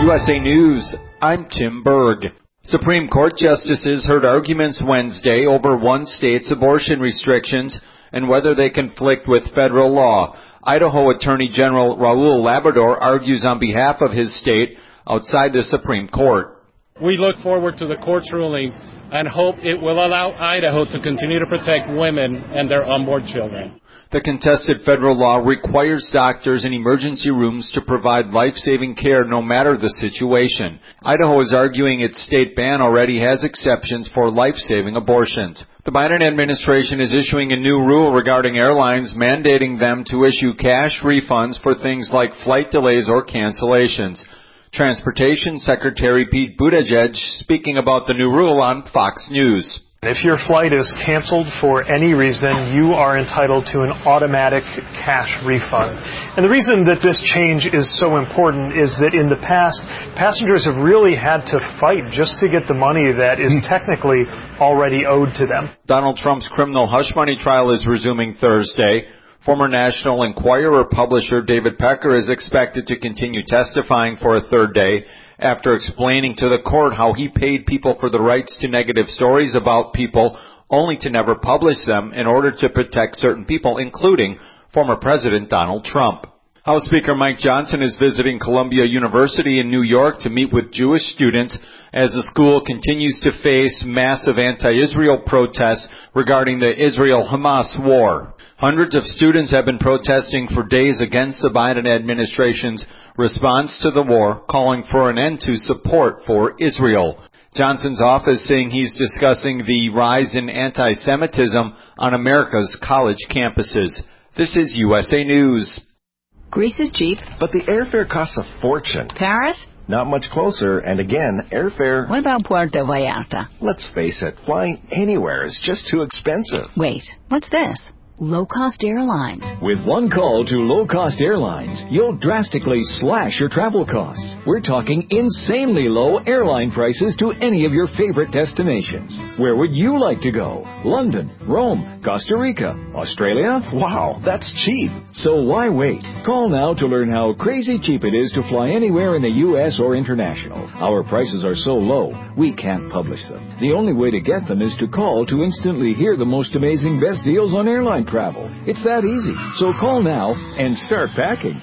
USA News, I'm Tim Berg. Supreme Court justices heard arguments Wednesday over one state's abortion restrictions and whether they conflict with federal law. Idaho Attorney General Raul Labrador argues on behalf of his state outside the Supreme Court. We look forward to the court's ruling and hope it will allow Idaho to continue to protect women and their unborn children. The contested federal law requires doctors in emergency rooms to provide life-saving care no matter the situation. Idaho is arguing its state ban already has exceptions for life-saving abortions. The Biden administration is issuing a new rule regarding airlines mandating them to issue cash refunds for things like flight delays or cancellations. Transportation Secretary Pete Buttigieg speaking about the new rule on Fox News. If your flight is canceled for any reason, you are entitled to an automatic cash refund. And the reason that this change is so important is that in the past, passengers have really had to fight just to get the money that is technically already owed to them. Donald Trump's criminal hush money trial is resuming Thursday. Former National Enquirer publisher David Pecker is expected to continue testifying for a third day after explaining to the court how he paid people for the rights to negative stories about people only to never publish them in order to protect certain people, including former President Donald Trump. House Speaker Mike Johnson is visiting Columbia University in New York to meet with Jewish students as the school continues to face massive anti-Israel protests regarding the Israel-Hamas war. Hundreds of students have been protesting for days against the Biden administration's response to the war, calling for an end to support for Israel. Johnson's office saying he's discussing the rise in anti-Semitism on America's college campuses. This is USA News. Greece is cheap. But the airfare costs a fortune. Paris? Not much closer, and again, airfare... What about Puerto Vallarta? Let's face it, flying anywhere is just too expensive. Wait, what's this? Low-cost airlines. With one call to low-cost airlines, you'll drastically slash your travel costs. We're talking insanely low airline prices to any of your favorite destinations. Where would you like to go? London, Rome, Costa Rica, Australia? Wow, that's cheap. So why wait? Call now to learn how crazy cheap it is to fly anywhere in the U.S. or international. Our prices are so low, we can't publish them. The only way to get them is to call to instantly hear the most amazing best deals on airline travel. It's that easy. So call now and start packing.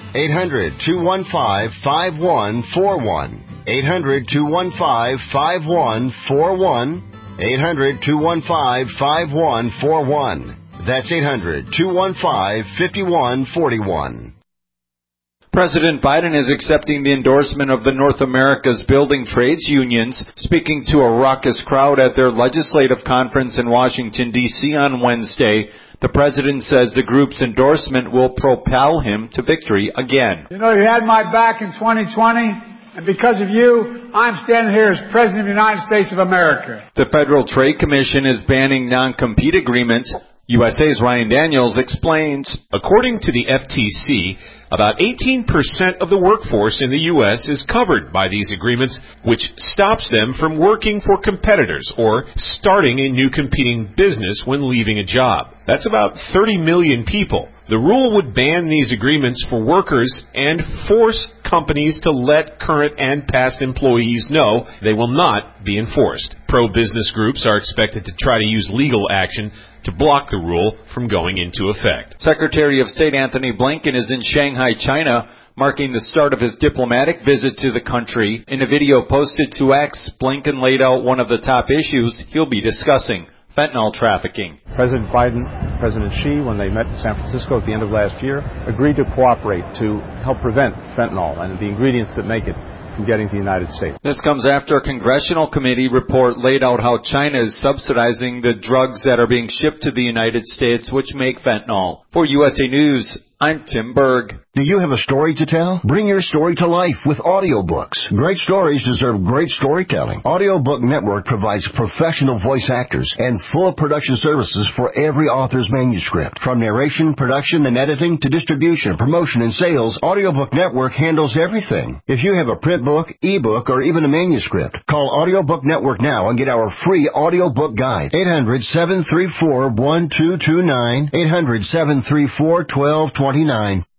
800-215-5141. 800-215-5141. 800-215-5141. That's 800-215-5141. President Biden is accepting the endorsement of the North America's building trades unions, speaking to a raucous crowd at their legislative conference in Washington, D.C. on Wednesday. The president says the group's endorsement will propel him to victory again. You know, you had my back in 2020, and because of you, I'm standing here as President of the United States of America. The Federal Trade Commission is banning non-compete agreements. USA's Ryan Daniels explains. According to the FTC, about 18% of the workforce in the U.S. is covered by these agreements, which stops them from working for competitors or starting a new competing business when leaving a job. That's about 30 million people. The rule would ban these agreements for workers and force companies to let current and past employees know they will not be enforced. Pro-business groups are expected to try to use legal action to block the rule from going into effect. Secretary of State Anthony Blinken is in Shanghai, China, marking the start of his diplomatic visit to the country. In a video posted to X, Blinken laid out one of the top issues he'll be discussing: fentanyl trafficking. President Biden, President Xi, when they met in San Francisco at the end of last year, agreed to cooperate to help prevent fentanyl and the ingredients that make it from getting to the United States. This comes after a congressional committee report laid out how China is subsidizing the drugs that are being shipped to the United States, which make fentanyl. For USA News, I'm Tim Berg. Do you have a story to tell? Bring your story to life with audiobooks. Great stories deserve great storytelling. Audiobook Network provides professional voice actors and full production services for every author's manuscript. From narration, production, and editing to distribution, promotion, and sales, Audiobook Network handles everything. If you have a print book, ebook, or even a manuscript, call Audiobook Network now and get our free audiobook guide. 800-734-1229. 800-734-1229.